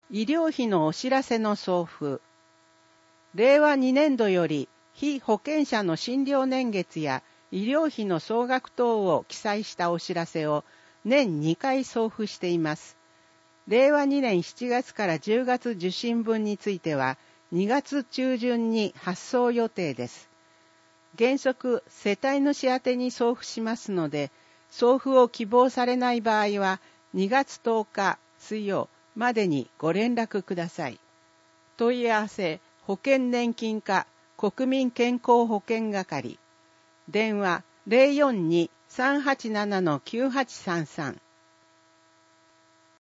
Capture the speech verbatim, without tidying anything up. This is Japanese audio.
医療費のお知らせの送付。れいわにねんどより被保険者の診療年月や医療費の総額等を記載したお知らせを年にかい送付しています。れいわにねんしちがつからじゅうがつ受信分についてはにがつちゅうじゅんに発送予定です。原則世帯主宛てに送付しますので、送付を希望されない場合はにがつとおか水曜までにご連絡ください。問い合わせ保険年金課国民健康保険係。電話 ゼロよんに さんはちなな きゅうはちさんさん